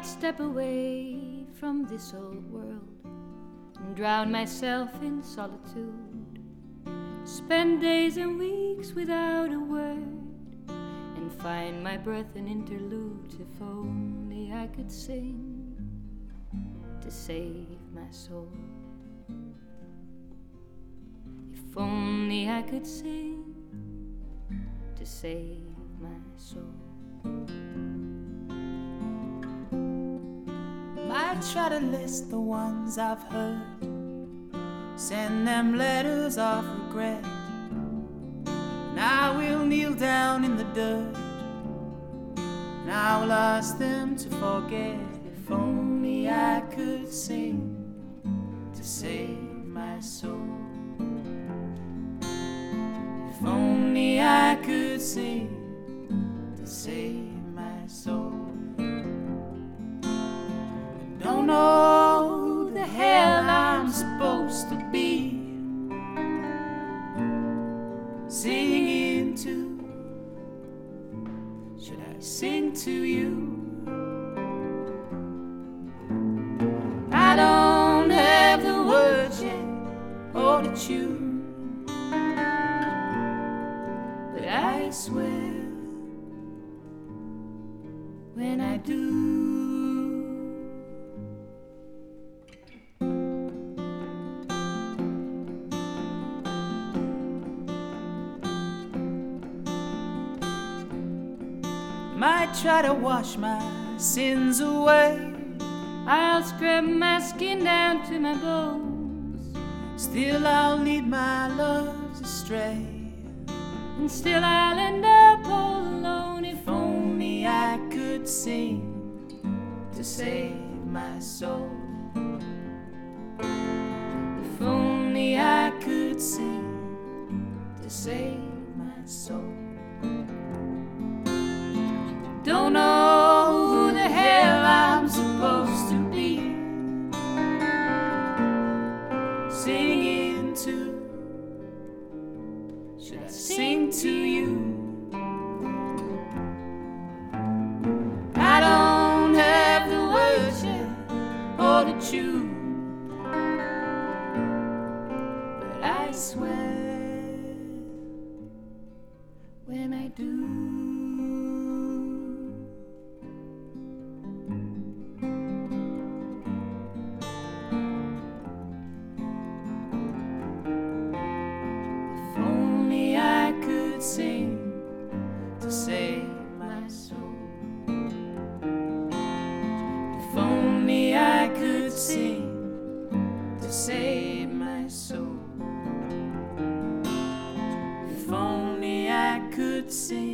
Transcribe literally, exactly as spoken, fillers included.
step away from this old world and drown myself in solitude, spend days and weeks without a word, and find my breath in interludes. If only I could sing to save my soul. If only I could sing to save my soul. Might try to list the ones I've heard, send them letters of regret, and I will kneel down in the dirt, and I will ask them to forget. If only I could sing to save my soul. If only I could sing to save my soul. Don't know who the hell I'm supposed to be singing to. Should I sing to you? I don't have the words yet or the tune, but I swear when I do, might try to wash my sins away, I'll scrub my skin down to my bones, still I'll lead my loves astray, and still I'll end up all alone. If if only I could sing to save my soul. If only I could sing to save my soul. Don't know who the hell I'm supposed to be singing to. Should I sing to you? I don't have the words yet or the tune, but I swear when I do. Sing to save my soul. If only I could sing to save my soul. If only I could sing